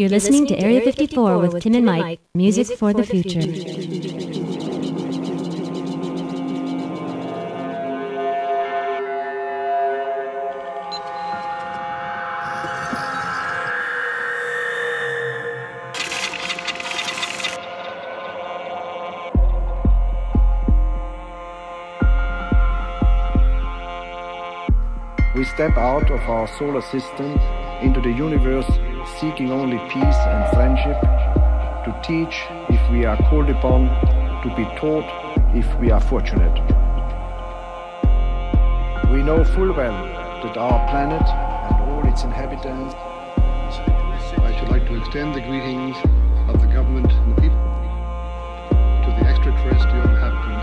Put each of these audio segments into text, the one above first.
You're listening to Area 54 with Tim and Mike, music for the future. We step out of our solar system into the universe, seeking only peace and friendship, to teach if we are called upon, to be taught if we are fortunate. We know full well that our planet and all its inhabitants. I should like to extend the greetings of the government and the people to the extraterrestrial inhabitants.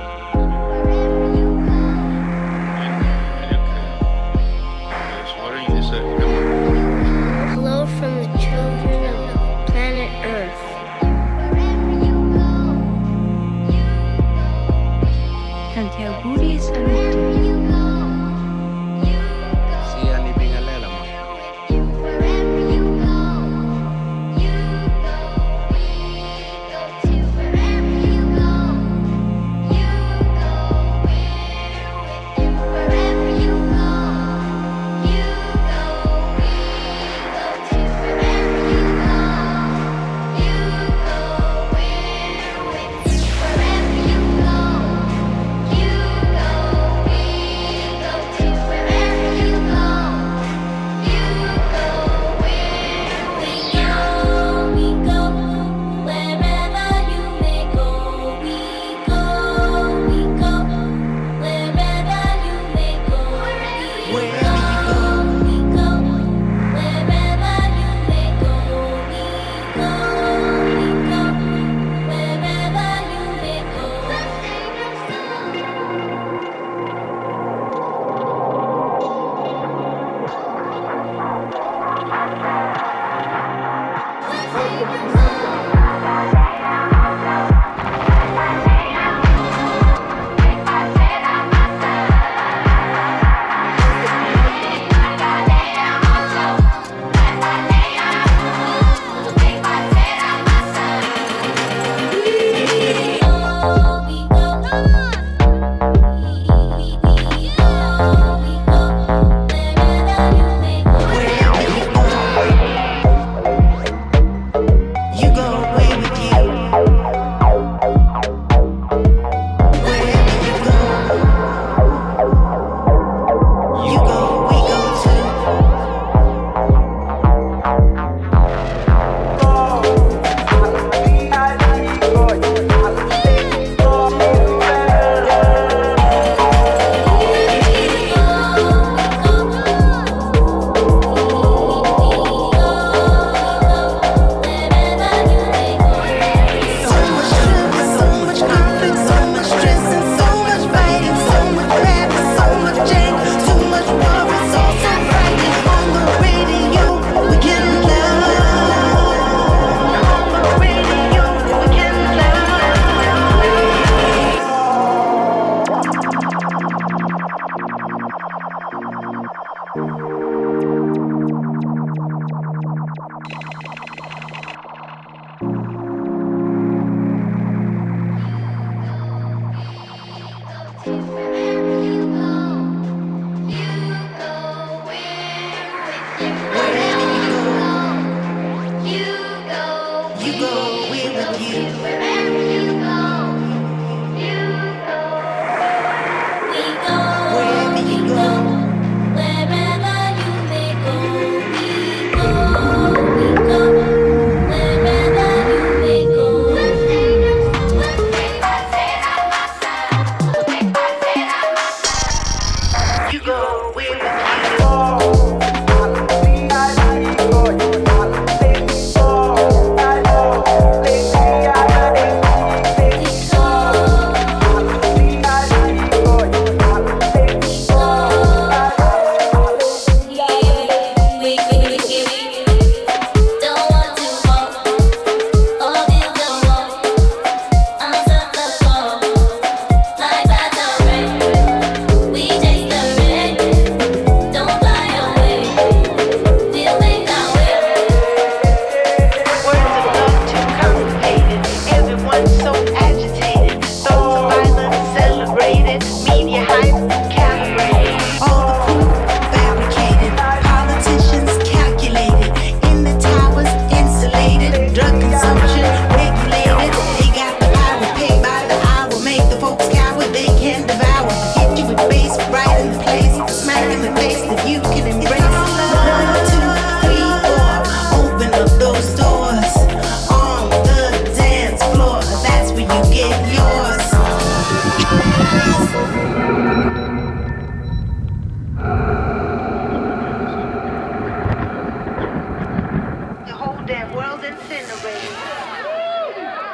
Hello from the children of planet Earth. Tanti auguri e saluti. Siani bingalelama.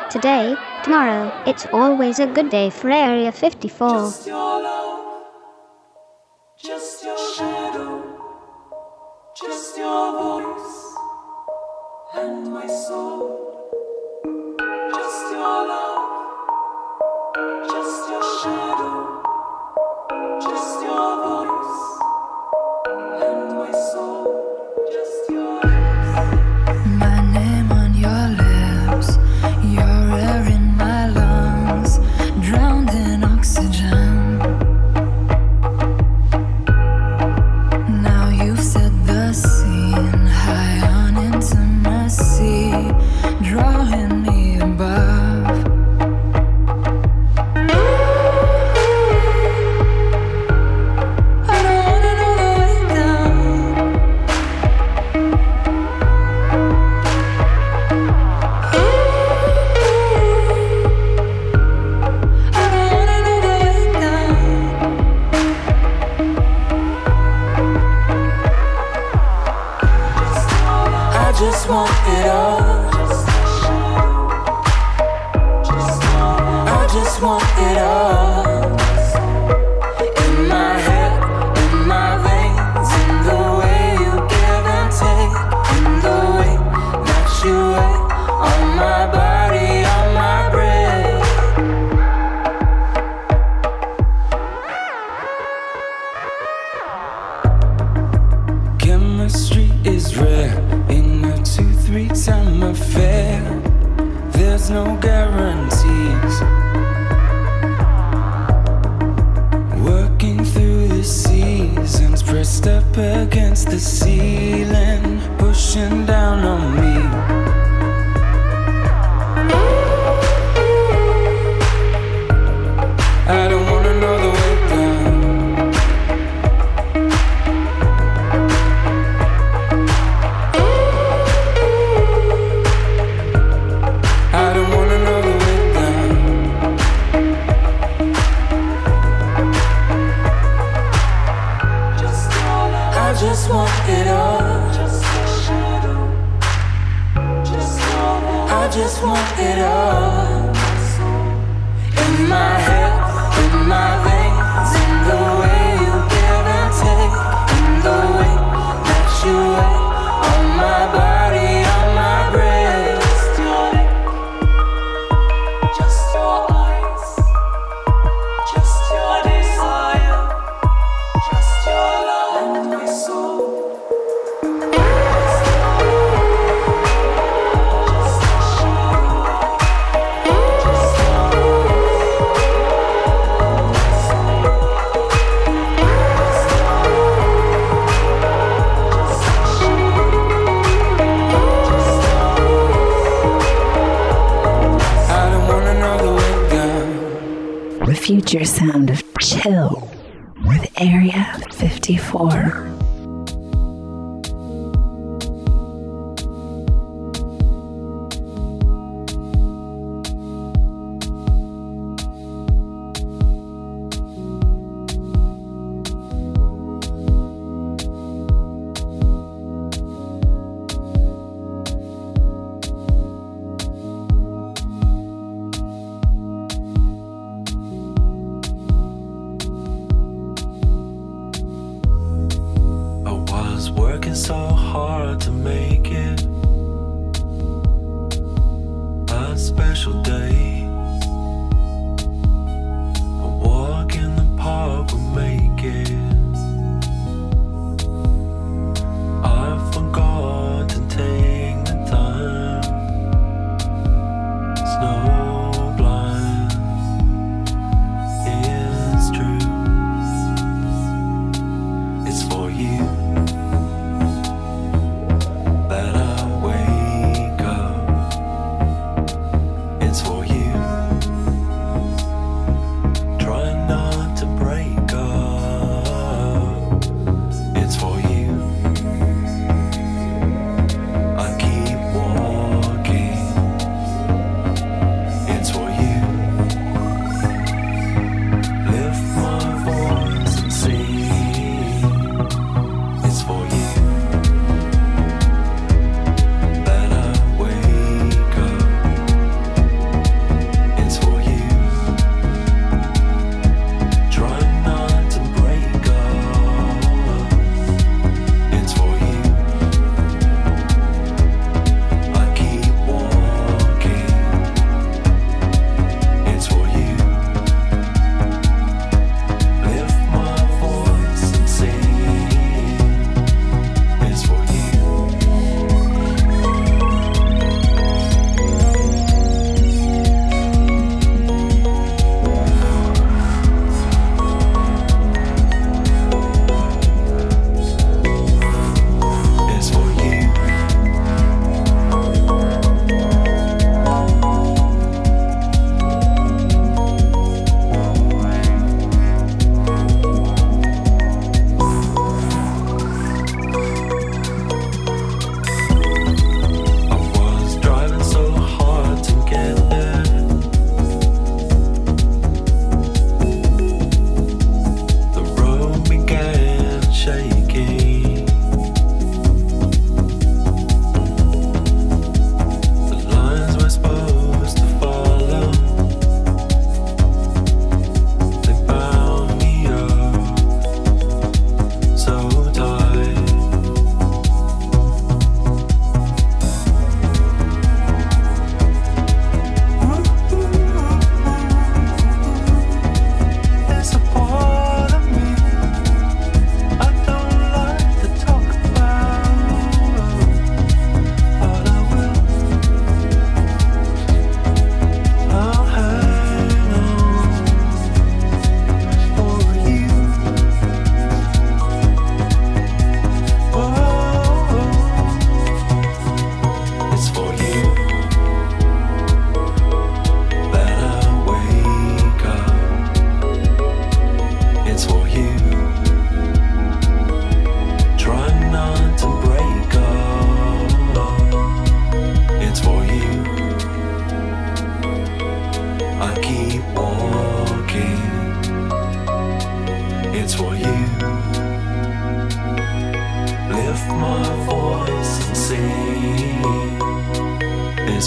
Today, tomorrow, it's always a good day for Area 54. Just your love, just your shadow, just your voice and my soul. Just your love, just your shadow, just your voice and my soul. Just your lips. My name on your lips, your air in my lungs, drowned in oxygen. Now you've set the scene, high on intimacy, drawing me above. Just want it all. I just want it all. In my head, in my veins, in the way you give and take, in the way that you wait on my body, on my breath. Chemistry is rare. 2-3-time affair. There's no guarantees. Working through the seasons, pressed up against the ceiling, pushing down on me. I don't wanna know the way down. Just want it all. Just a shadow. Just your voice. I just want it all. In my head, in my veins, in the way you give and take, in the way that you wait on my body, on my breath. Just your lips, just your eyes, just your desire, just your love and my soul. The future sound of chill with Area 54. So hard to make it a special day. A walk in the park will make it. I forgot to take the time. Snow blind, it's true. It's for you.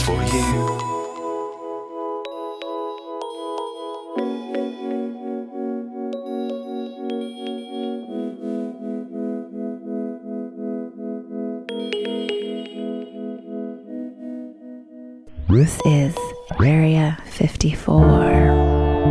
for you. Ruth is Area 54.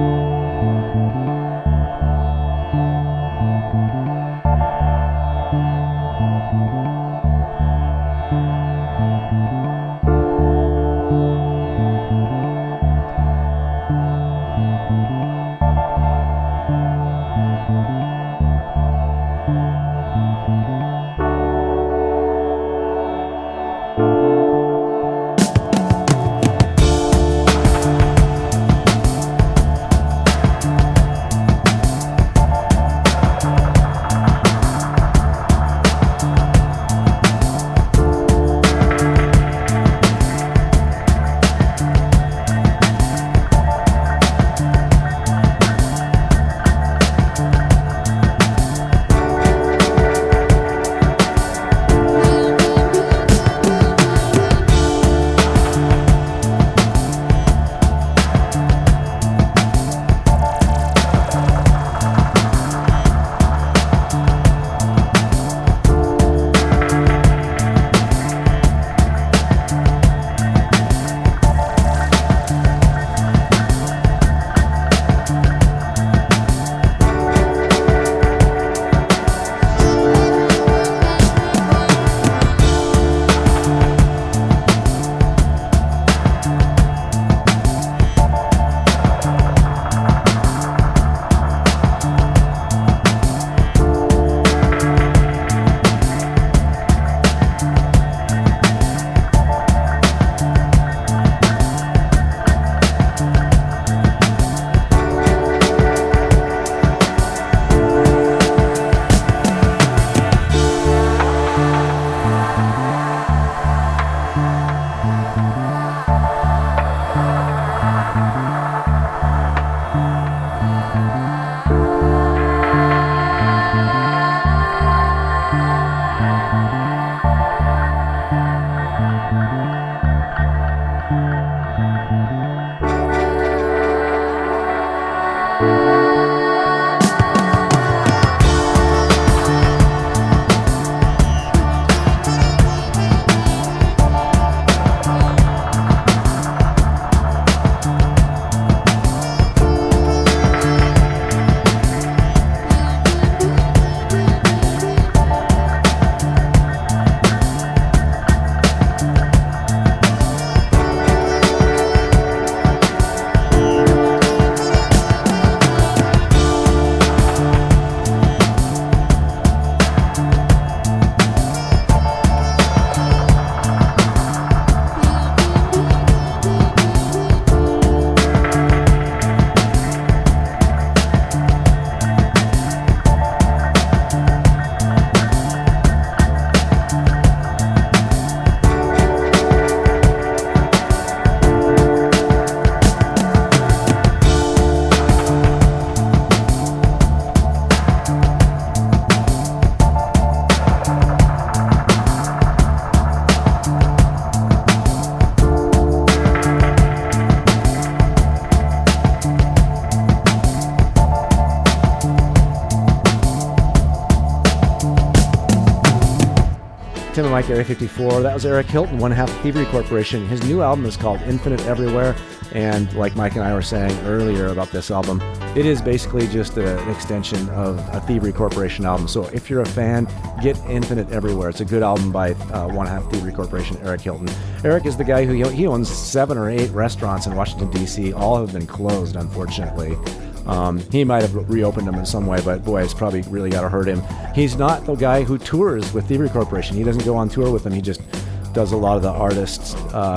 Tim and Mike, Area 54. That was Eric Hilton, One Half Thievery Corporation. His new album is called Infinite Everywhere, and like Mike and I were saying earlier about this album, it is basically just an extension of a Thievery Corporation album. So if you're a fan, get Infinite Everywhere. It's a good album by One Half Thievery Corporation, Eric Hilton. Eric is the guy who he owns 7 or 8 restaurants in Washington, D.C. All have been closed, unfortunately. He might have reopened them in some way, but boy, it's probably really got to hurt him. He's not the guy who tours with Thievery Corporation. He doesn't go on tour with them. He just does a lot of the artists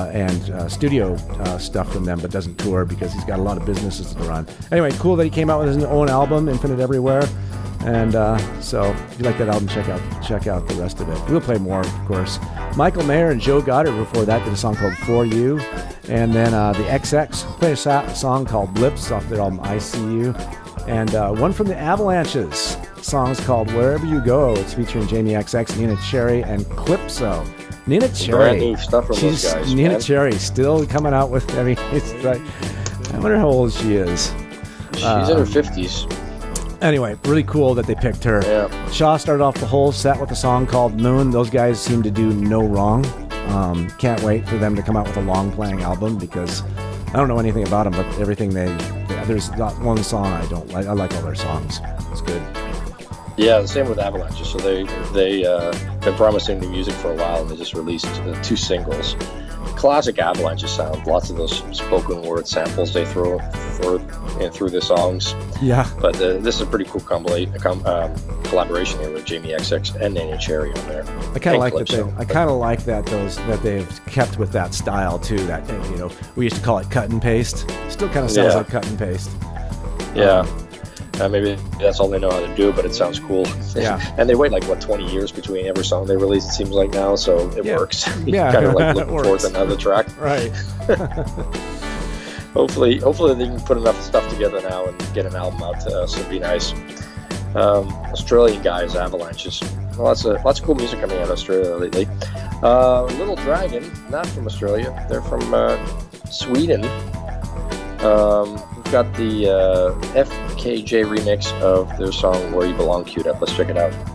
and studio stuff from them, but doesn't tour because he's got a lot of businesses to run. Anyway, cool that he came out with his own album, Infinite Everywhere. And so if you like that album, check out the rest of it. We'll play more, of course. Michael Mayer and Joe Goddard before that did a song called For You. And then the XX played a song called Blips off their album I See You. And one from the Avalanches, song's called Wherever You Go. It's featuring Jamie XX, Nina Cherry, and Calypso. Nina Cherry. Brand new stuff from those guys. Nina man. Cherry still coming out with. I mean, it's like, I wonder how old she is. She's in her 50s. Anyway, really cool that they picked her. Yeah. Shaw started off the whole set with a song called Moon. Those guys seem to do no wrong. Can't wait for them to come out with a long-playing album because I don't know anything about them, but everything there's not one song I don't like. I like all their songs. It's good. Yeah, the same with Avalanche. So they've been promising new music for a while, and they just released 2 singles. Classic Avalanche sound. Lots of those spoken word samples they throw through the songs. Yeah. But this is a pretty cool collaboration here with Jamie XX and Nina Cherry on there. I kind of like that. I kind of like that they've kept with that style too. That we used to call it cut and paste. Still kind of sounds like cut and paste. Yeah. Maybe that's all they know how to do, but it sounds cool. Yeah. And they wait 20 years between every song they release, it seems like now, so it works. Yeah. Kind of looking forward to another track. Right. Hopefully they can put enough stuff together now and get an album out to us. It'd be nice. Australian guys, Avalanches. Lots of cool music coming out of Australia lately. Little Dragon, not from Australia. They're from Sweden. We've got the FKJ remix of their song Where You Belong queued up. Let's check it out.